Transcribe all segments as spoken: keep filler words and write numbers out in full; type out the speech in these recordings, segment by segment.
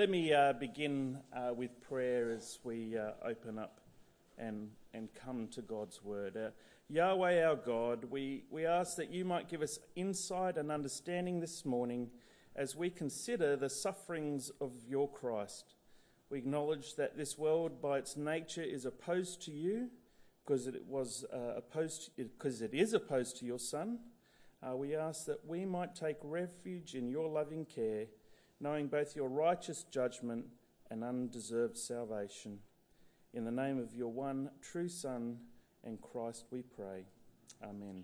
Let me uh, begin uh, with prayer as we uh, open up and and come to God's word. Uh, Yahweh our God, we, we ask that you might give us insight and understanding this morning as we consider the sufferings of your Christ. We acknowledge that this world by its nature is opposed to you because it was uh, opposed because it is opposed to your Son. Uh, we ask that we might take refuge in your loving care, knowing both your righteous judgment and undeserved salvation. In the name of your one true Son and Christ we pray. Amen.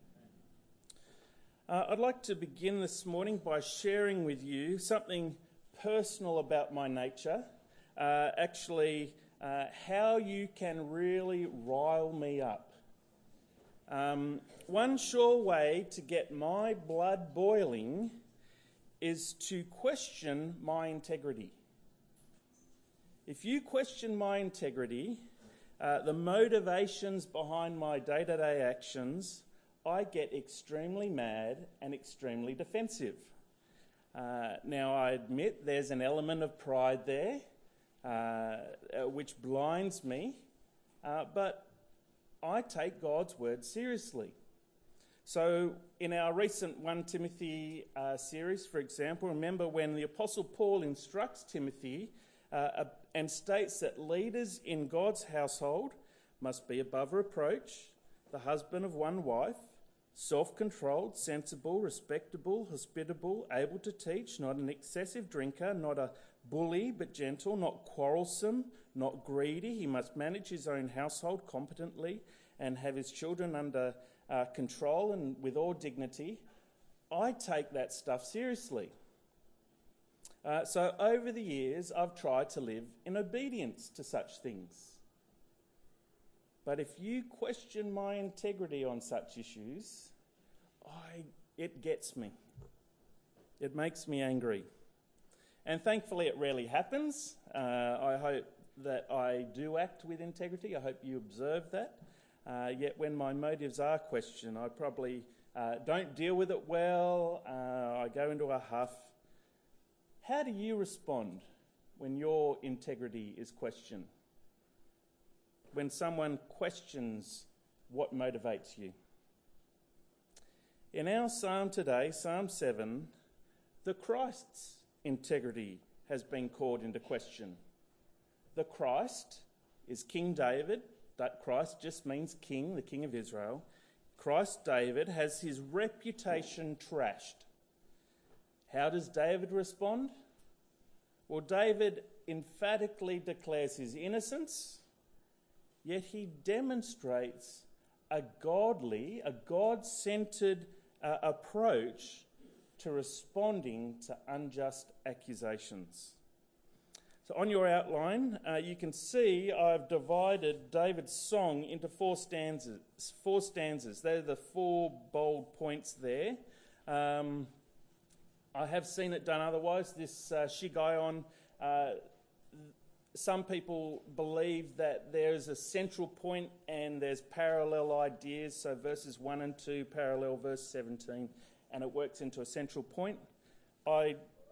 Uh, I'd like to begin this morning by sharing with you something personal about my nature, uh, actually uh, how you can really rile me up. Um, one sure way to get my blood boiling is to question my integrity. If you question my integrity, uh, the motivations behind my day-to-day actions, I get extremely mad and extremely defensive. Uh, now, I admit there's an element of pride there, uh, which blinds me, uh, but I take God's word seriously. So in our recent First Timothy uh, series, for example, remember when the Apostle Paul instructs Timothy uh, and states that leaders in God's household must be above reproach, the husband of one wife, self-controlled, sensible, respectable, hospitable, able to teach, not an excessive drinker, not a bully but gentle, not quarrelsome, not greedy. He must manage his own household competently and have his children under uh, control and with all dignity. I take that stuff seriously. Uh, so over the years, I've tried to live in obedience to such things. But if you question my integrity on such issues, I, it gets me. It makes me angry. And thankfully it rarely happens. Uh, I hope that I do act with integrity. I hope you observe that. Uh, yet when my motives are questioned, I probably uh, don't deal with it well. Uh, I go into a huff. How do you respond when your integrity is questioned? When someone questions what motivates you? In our psalm today, Psalm seven, the Christ's integrity has been called into question. The Christ is King David. That Christ just means king, the king of Israel. Christ David has his reputation trashed. How does David respond? Well, David emphatically declares his innocence, yet he demonstrates a godly, a God-centered uh, approach to responding to unjust accusations. So on your outline, uh, you can see I've divided David's song into four stanzas. Four stanzas. They're the four bold points there. Um, I have seen it done otherwise. This uh, Shiggaion, uh, some people believe that there's a central point and there's parallel ideas. So verses one and two parallel verse seventeen, and it works into a central point. I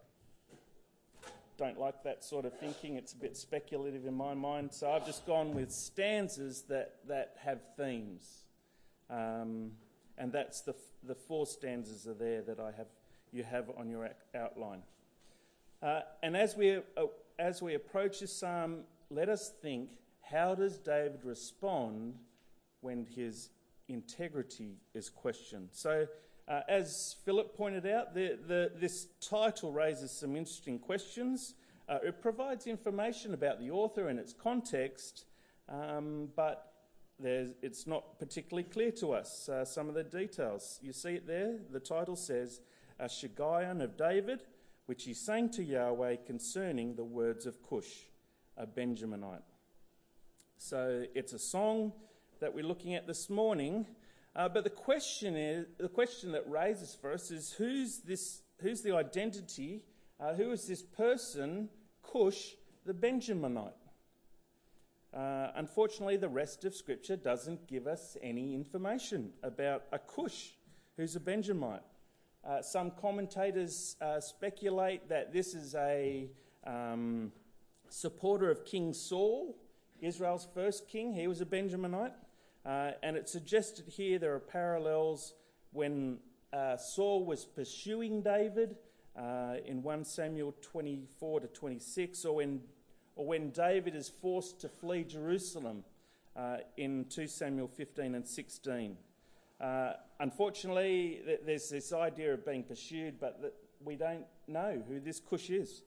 don't like that sort of thinking. It's a bit speculative in my mind. So I've just gone with stanzas that, that have themes. Um, and that's the the four stanzas are there that I have you have on your outline. Uh, and as we uh, as we approach this psalm, let us think, how does David respond when his integrity is questioned? So uh, as Philip pointed out, the, the, this title raises some interesting questions. Uh, it provides information about the author and its context, um, but there's, it's not particularly clear to us, uh, some of the details. You see it there? The title says, a Shiggaion of David, which he sang to Yahweh concerning the words of Cush, a Benjaminite. So it's a song that we're looking at this morning, uh, but the question is the question that raises for us is who's this? Who's the identity? Uh, who is this person, Cush, the Benjaminite? Uh, unfortunately, the rest of Scripture doesn't give us any information about a Cush who's a Benjamite. Uh, some commentators uh, speculate that this is a um, supporter of King Saul, Israel's first king. He was a Benjaminite. Uh, and it's suggested here there are parallels when uh, Saul was pursuing David uh, in First Samuel twenty-four to twenty-six, or when, or when David is forced to flee Jerusalem uh, in Second Samuel fifteen and sixteen. Uh, unfortunately, th- there's this idea of being pursued, but th- we don't know who this Cush is.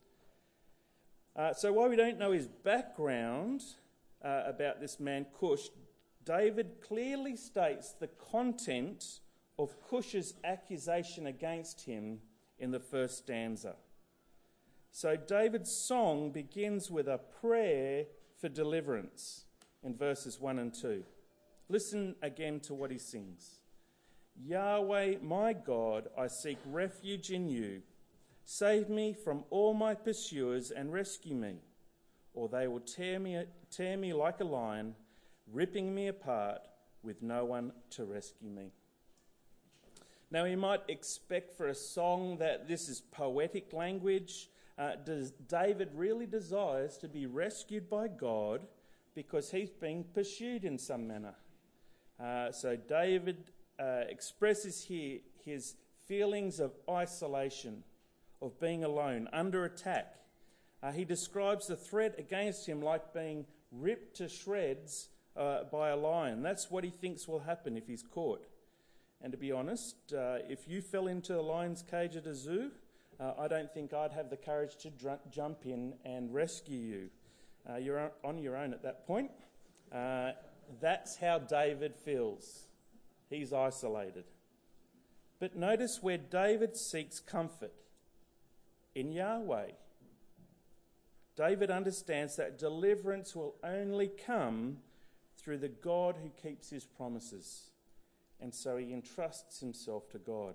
Uh, so while we don't know his background uh, about this man Cush, David clearly states the content of Cush's accusation against him in the first stanza. So David's song begins with a prayer for deliverance in verses one and two. Listen again to what he sings. Yahweh, my God, I seek refuge in you. Save me from all my pursuers and rescue me, or they will tear me, tear me like a lion, ripping me apart with no one to rescue me. Now, you might expect for a song that this is poetic language. Uh, does David really desires to be rescued by God because he's being pursued in some manner? Uh, so David uh, expresses here his feelings of isolation, of being alone, under attack. Uh, he describes the threat against him like being ripped to shreds uh, by a lion. That's what he thinks will happen if he's caught. And to be honest, uh, if you fell into a lion's cage at a zoo, uh, I don't think I'd have the courage to dr- jump in and rescue you. Uh, you're on your own at that point. Uh, that's how David feels. He's isolated. But notice where David seeks comfort. In Yahweh. David understands that deliverance will only come through the God who keeps his promises. And so he entrusts himself to God.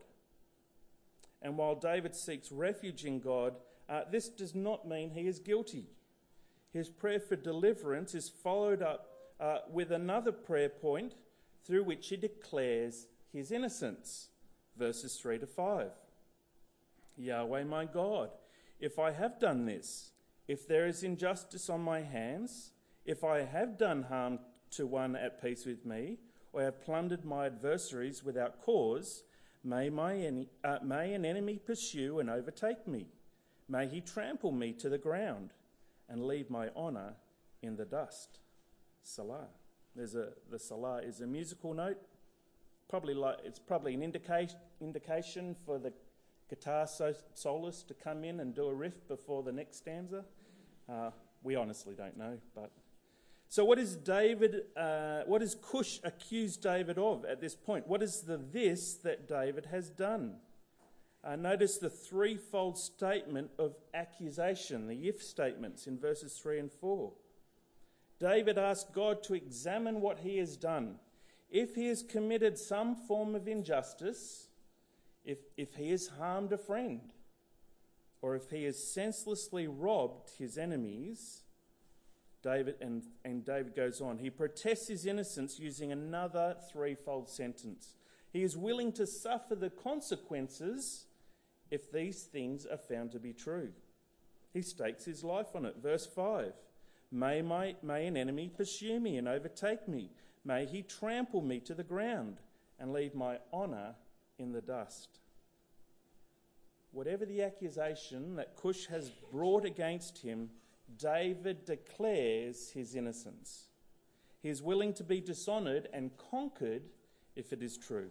And while David seeks refuge in God, uh, this does not mean he is guilty. His prayer for deliverance is followed up uh, with another prayer point through which he declares his innocence. Verses three to five. Yahweh, my God, if I have done this, if there is injustice on my hands, if I have done harm to one at peace with me, or have plundered my adversaries without cause, may, my en- uh, may an enemy pursue and overtake me. May he trample me to the ground and leave my honour in the dust. Salah. There's a the Salah is a musical note. Probably like it's probably an indication indication for the guitar so- soloist to come in and do a riff before the next stanza. Uh, we honestly don't know, but so what is David? Uh, what does Cush accuse David of at this point? What is the this that David has done? Uh, notice the threefold statement of accusation, the if statements in verses three and four. David asks God to examine what he has done. If he has committed some form of injustice, if, if he has harmed a friend, or if he has senselessly robbed his enemies, David and, and David goes on. He protests his innocence using another threefold sentence. He is willing to suffer the consequences if these things are found to be true. He stakes his life on it. Verse five, may, my, may an enemy pursue me and overtake me. May he trample me to the ground and leave my honour in the dust. Whatever the accusation that Cush has brought against him, David declares his innocence. He is willing to be dishonoured and conquered if it is true.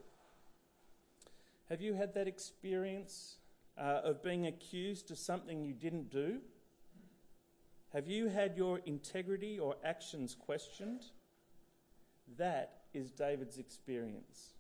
Have you had that experience uh, of being accused of something you didn't do? Have you had your integrity or actions questioned? That is David's experience.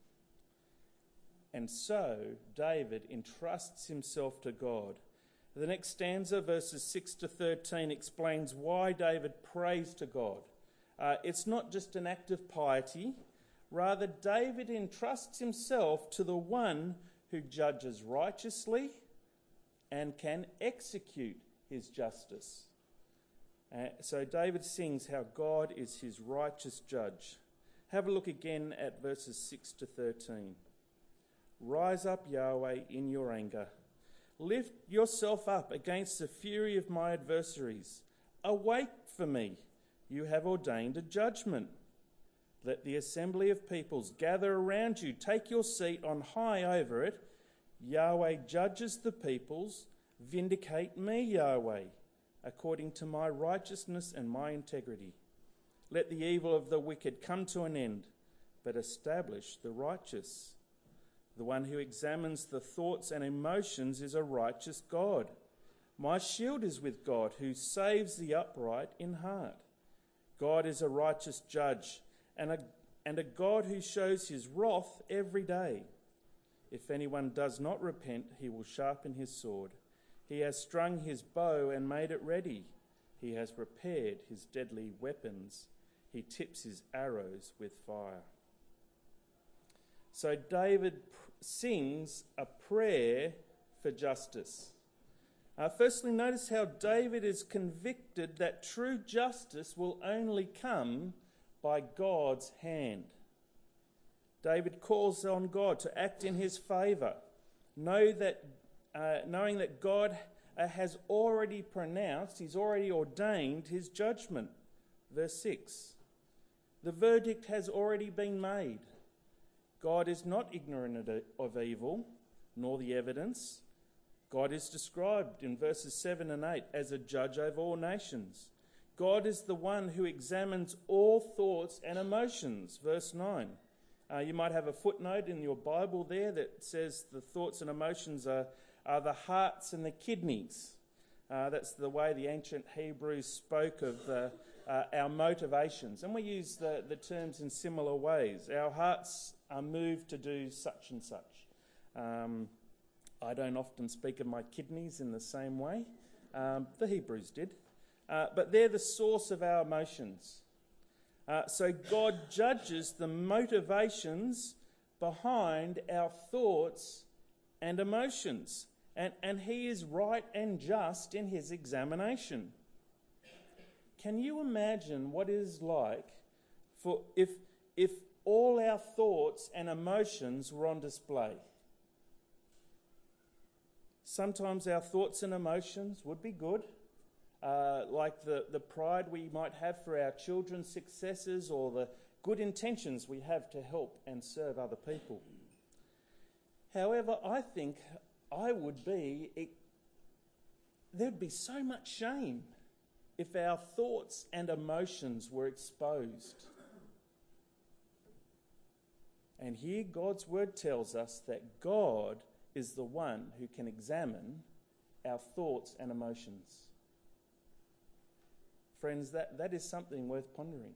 And so David entrusts himself to God. The next stanza, verses six to thirteen, explains why David prays to God. Uh, it's not just an act of piety. Rather, David entrusts himself to the one who judges righteously and can execute his justice. Uh, so David sings how God is his righteous judge. Have a look again at verses six to thirteen. Rise up, Yahweh, in your anger. Lift yourself up against the fury of my adversaries. Awake for me. You have ordained a judgment. Let the assembly of peoples gather around you. Take your seat on high over it. Yahweh judges the peoples. Vindicate me, Yahweh, according to my righteousness and my integrity. Let the evil of the wicked come to an end, but establish the righteous. The one who examines the thoughts and emotions is a righteous God. My shield is with God, who saves the upright in heart. God is a righteous judge and a, and a God who shows his wrath every day. If anyone does not repent, he will sharpen his sword. He has strung his bow and made it ready. He has prepared his deadly weapons. He tips his arrows with fire. So David pr- sings a prayer for justice. Uh, firstly, notice how David is convicted that true justice will only come by God's hand. David calls on God to act in his favour, know that, uh, knowing that God uh, has already pronounced, he's already ordained his judgment. Verse six, the verdict has already been made. God is not ignorant of evil, nor the evidence. God is described in verses seven and eight as a judge over all nations. God is the one who examines all thoughts and emotions. Verse nine. Uh, you might have a footnote in your Bible there that says the thoughts and emotions are, are the hearts and the kidneys. Uh, that's the way the ancient Hebrews spoke of the, uh, our motivations. And we use the, the terms in similar ways. Our hearts are moved to do such and such. Um, I don't often speak of my kidneys in the same way. Um, the Hebrews did. Uh, but they're the source of our emotions. Uh, so God judges the motivations behind our thoughts and emotions. And, and he is right and just in his examination. Can you imagine what it is like for if, if all our thoughts and emotions were on display? Sometimes our thoughts and emotions would be good. Uh, like the, the pride we might have for our children's successes or the good intentions we have to help and serve other people. However, I think I would be, it, there'd be so much shame if our thoughts and emotions were exposed. And here God's word tells us that God is the one who can examine our thoughts and emotions. Friends, that, that is something worth pondering.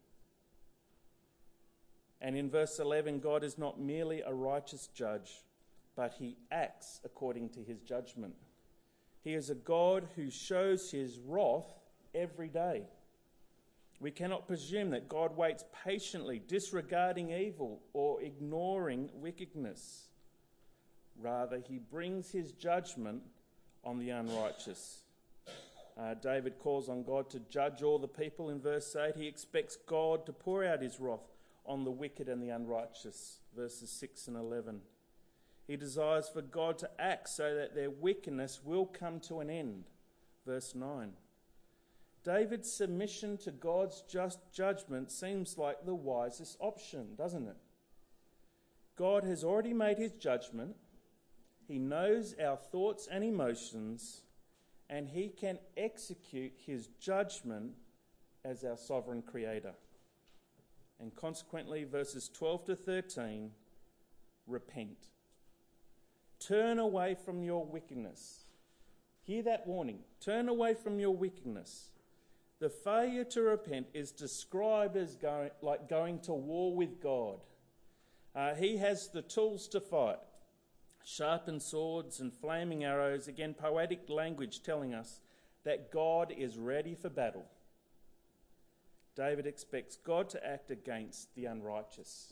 And in verse eleven, God is not merely a righteous judge, but he acts according to his judgment. He is a God who shows his wrath every day. We cannot presume that God waits patiently, disregarding evil or ignoring wickedness. Rather, he brings his judgment on the unrighteous. Uh, David calls on God to judge all the people in verse eight. He expects God to pour out his wrath on the wicked and the unrighteous, verses six and eleven. He desires for God to act so that their wickedness will come to an end, verse nine. David's submission to God's just judgment seems like the wisest option, doesn't it? God has already made his judgment. He knows our thoughts and emotions, and he can execute his judgment as our sovereign creator. And consequently, verses twelve to thirteen, repent. Turn away from your wickedness. Hear that warning. Turn away from your wickedness. The failure to repent is described as going, like going to war with God. Uh, he has the tools to fight. Sharpened swords and flaming arrows, again poetic language telling us that God is ready for battle. David expects God to act against the unrighteous.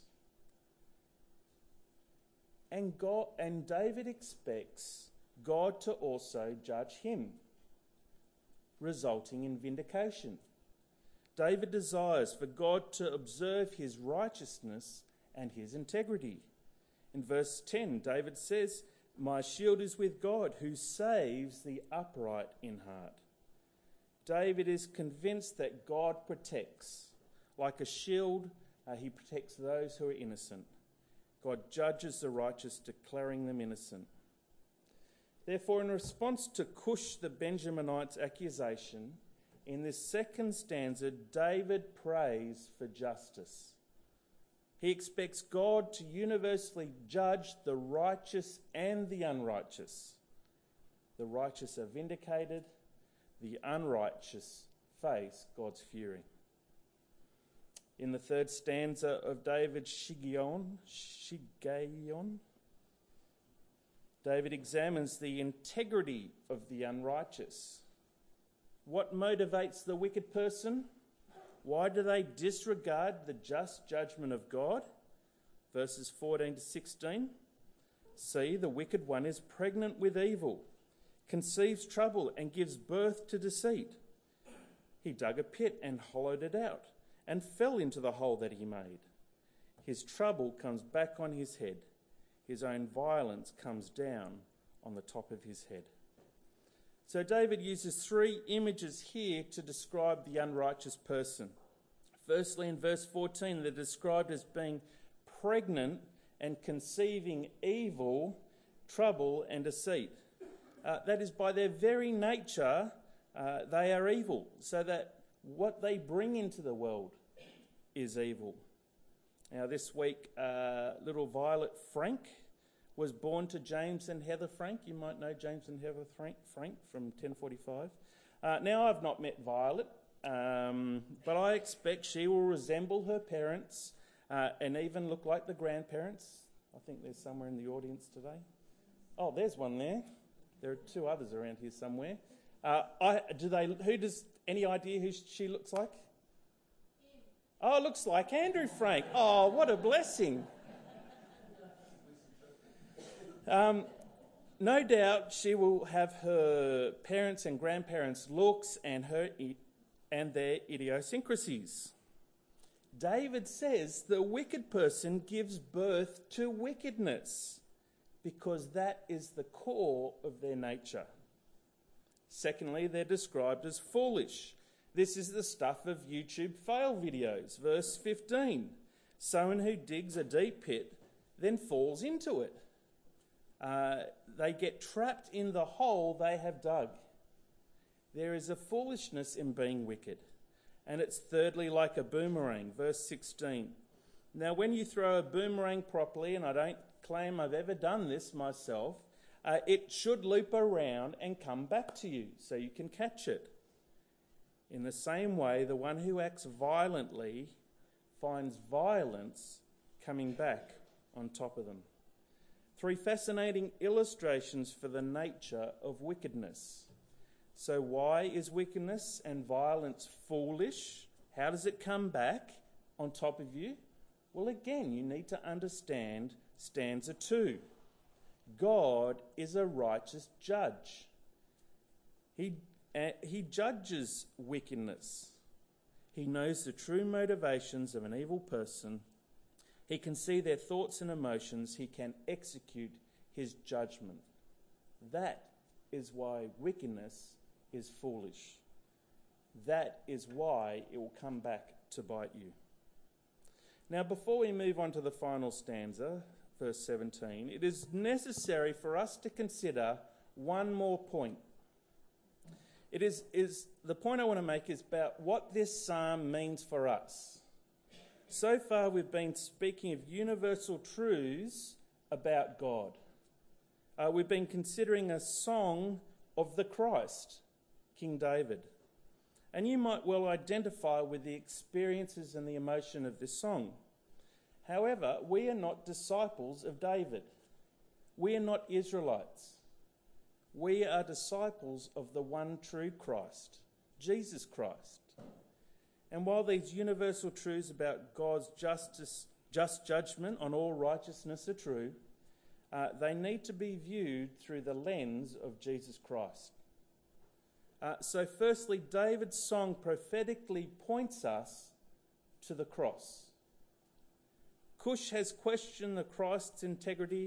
And God and David expects God to also judge him, resulting in vindication. David desires for God to observe his righteousness and his integrity. In verse ten, David says, My shield is with God, who saves the upright in heart. David is convinced that God protects. Like a shield, uh, he protects those who are innocent. God judges the righteous, declaring them innocent. Therefore, in response to Cush the Benjaminite's accusation, in this second stanza, David prays for justice. He expects God to universally judge the righteous and the unrighteous. The righteous are vindicated, the unrighteous face God's fury. In the third stanza of David's Shiggaion, Shiggaion, David examines the integrity of the unrighteous. What motivates the wicked person? Why do they disregard the just judgment of God? Verses fourteen to sixteen. See, the wicked one is pregnant with evil, conceives trouble and gives birth to deceit. He dug a pit and hollowed it out, and fell into the hole that he made. His trouble comes back on his head. His own violence comes down on the top of his head. So David uses three images here to describe the unrighteous person. Firstly, in verse fourteen, they're described as being pregnant and conceiving evil, trouble and deceit. Uh, that is, by their very nature, uh, they are evil, so that what they bring into the world is evil. Now, this week, uh, little Violet Frank was born to James and Heather Frank. You might know James and Heather Frank, Frank from ten forty-five. Uh, now, I've not met Violet, um, but I expect she will resemble her parents uh, and even look like the grandparents. I think there's somewhere in the audience today. Oh, there's one there. There are two others around here somewhere. Uh, I, do they? Who does? Any idea who she looks like? Oh, it looks like Andrew Frank. Oh, what a blessing. Um, no doubt she will have her parents' and grandparents' looks and her and their idiosyncrasies. David says the wicked person gives birth to wickedness because that is the core of their nature. Secondly, they're described as foolish. This is the stuff of YouTube fail videos. Verse fifteen, someone who digs a deep pit then falls into it. Uh, they get trapped in the hole they have dug. There is a foolishness in being wicked. And it's thirdly like a boomerang. Verse sixteen. Now when you throw a boomerang properly, and I don't claim I've ever done this myself, uh, it should loop around and come back to you so you can catch it. In the same way, the one who acts violently finds violence coming back on top of them. Three fascinating illustrations for the nature of wickedness. So why is wickedness and violence foolish? How does it come back on top of you? Well, again, you need to understand stanza two. God is a righteous judge. He, uh, he judges wickedness. He knows the true motivations of an evil person. He can see their thoughts and emotions. He can execute his judgment. That is why wickedness is foolish. That is why it will come back to bite you. Now, before we move on to the final stanza, verse seventeen, it is necessary for us to consider one more point. It is, is the point I want to make is about what this psalm means for us. So far, we've been speaking of universal truths about God. Uh, we've been considering a song of the Christ, King David. And you might well identify with the experiences and the emotion of this song. However, we are not disciples of David. We are not Israelites. We are disciples of the one true Christ, Jesus Christ. And while these universal truths about God's justice, just judgment on all righteousness are true, uh, they need to be viewed through the lens of Jesus Christ. Uh, so firstly, David's song prophetically points us to the cross. Cush has questioned the Christ's integrity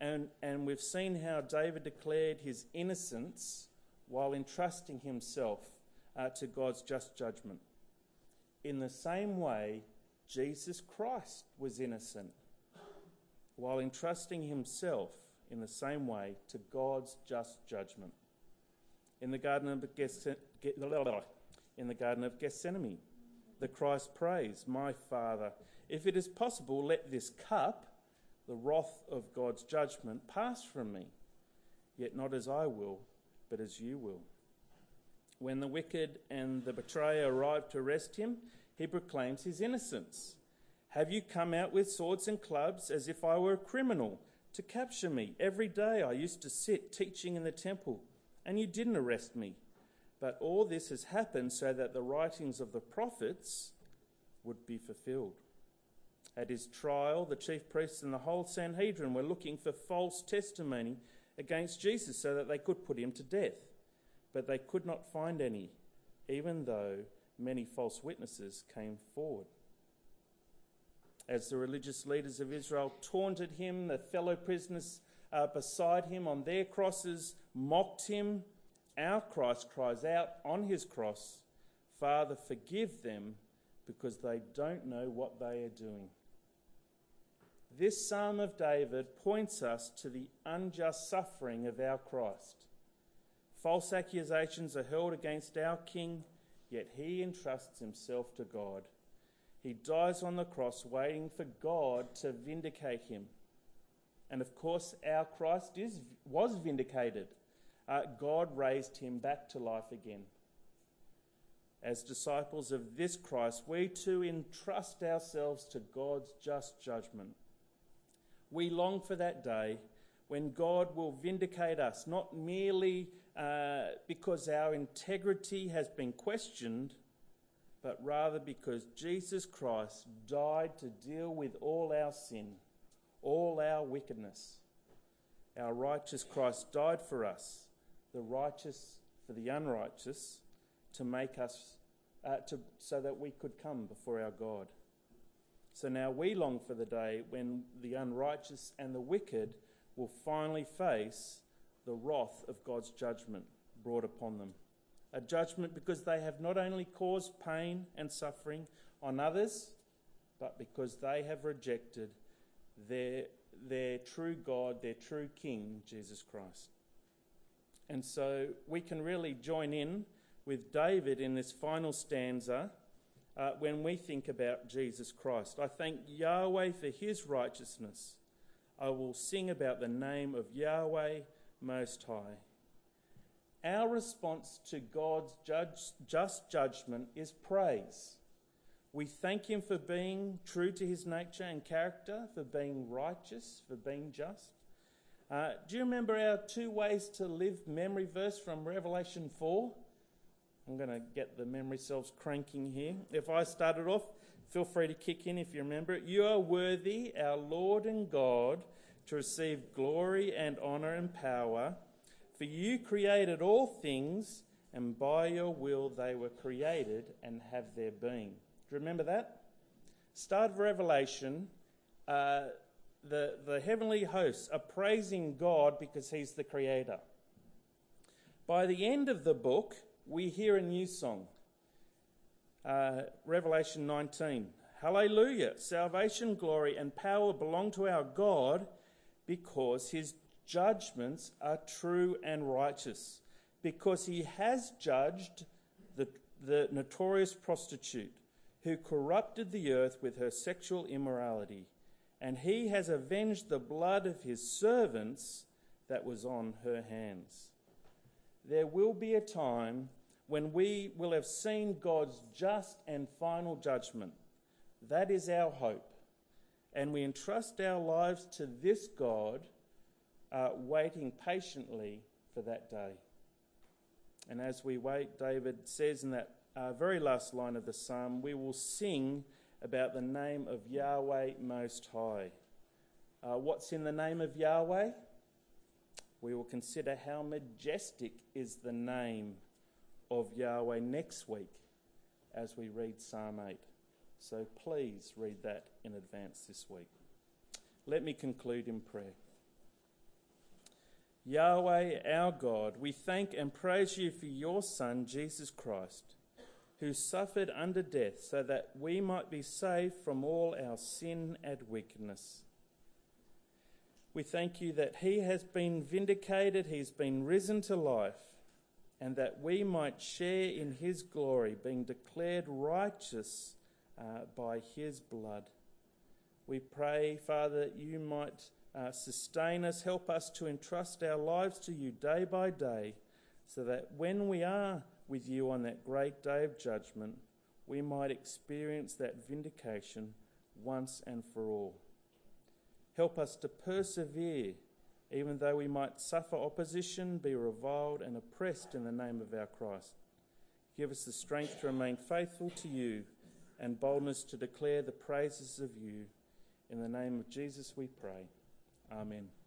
And, and we've seen how David declared his innocence while entrusting himself uh, to God's just judgment. In the same way, Jesus Christ was innocent while entrusting himself in the same way to God's just judgment. In the Garden of Gethsemane, in the Garden of Gethsemane, the Christ prays, "My Father, if it is possible, let this cup, the wrath of God's judgment, pass from me. Yet not as I will, but as you will." When the wicked and the betrayer arrive to arrest him, he proclaims his innocence. "Have you come out with swords and clubs as if I were a criminal to capture me? Every day I used to sit teaching in the temple, and you didn't arrest me. But all this has happened so that the writings of the prophets would be fulfilled." At his trial, the chief priests and the whole Sanhedrin were looking for false testimony against Jesus so that they could put him to death. But they could not find any, even though many false witnesses came forward. As the religious leaders of Israel taunted him, the fellow prisoners uh, beside him on their crosses mocked him, our Christ cries out on his cross, "Father, forgive them, because they don't know what they are doing." This Psalm of David points us to the unjust suffering of our Christ. False accusations are hurled against our King, yet he entrusts himself to God. He dies on the cross waiting for God to vindicate him. And of course, our Christ is, was vindicated. Uh, God raised him back to life again. As disciples of this Christ, we too entrust ourselves to God's just judgment. We long for that day when God will vindicate us, not merely uh, because our integrity has been questioned, but rather because Jesus Christ died to deal with all our sin, all our wickedness. Our righteous Christ died for us, the righteous for the unrighteous, to make us, uh, to, so that we could come before our God. So now we long for the day when the unrighteous and the wicked will finally face the wrath of God's judgment brought upon them. A judgment because they have not only caused pain and suffering on others, but because they have rejected their, their true God, their true King, Jesus Christ. And so we can really join in with David in this final stanza uh, when we think about Jesus Christ. "I thank Yahweh for his righteousness. I will sing about the name of Yahweh Most High." Our response to God's judge, just judgment is praise. We thank him for being true to his nature and character, for being righteous, for being just. Uh, do you remember our two ways to live memory verse from Revelation four? I'm going to get the memory cells cranking here. If I start it off, feel free to kick in if you remember it. "You are worthy, our Lord and God, to receive glory and honour and power. For you created all things, and by your will they were created and have their being." Do you remember that? Start of Revelation, uh, the, the heavenly hosts are praising God because he's the creator. By the end of the book, we hear a new song. Uh, Revelation nineteen. "Hallelujah! Salvation, glory and power belong to our God, because his judgments are true and righteous, because he has judged the, the notorious prostitute who corrupted the earth with her sexual immorality, and he has avenged the blood of his servants that was on her hands." There will be a time when we will have seen God's just and final judgment. That is our hope. And we entrust our lives to this God, uh, waiting patiently for that day. And as we wait, David says in that uh, very last line of the psalm, we will sing about the name of Yahweh Most High. Uh, what's in the name of Yahweh? We will consider how majestic is the name of Yahweh next week as we read Psalm eight. So please read that in advance this week. Let me conclude in prayer. Yahweh, our God, we thank and praise you for your Son, Jesus Christ, who suffered under death so that we might be saved from all our sin and wickedness. We thank you that he has been vindicated, he's been risen to life, and that we might share in his glory, being declared righteous uh, by his blood. We pray, Father, that you might uh, sustain us, help us to entrust our lives to you day by day, so that when we are with you on that great day of judgment, we might experience that vindication once and for all. Help us to persevere, even though we might suffer opposition, be reviled and oppressed in the name of our Christ. Give us the strength to remain faithful to you and boldness to declare the praises of you. In the name of Jesus we pray. Amen.